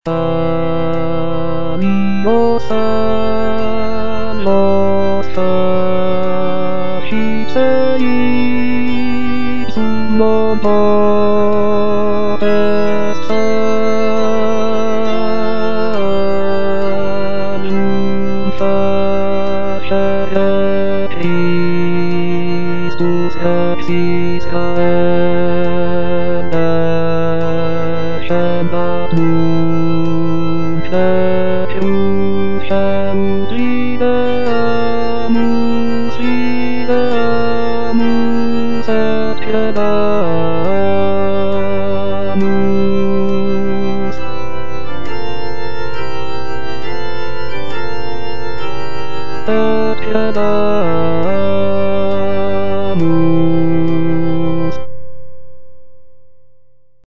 神よさまさしていつもまでさんさせいつせしさなしゃばる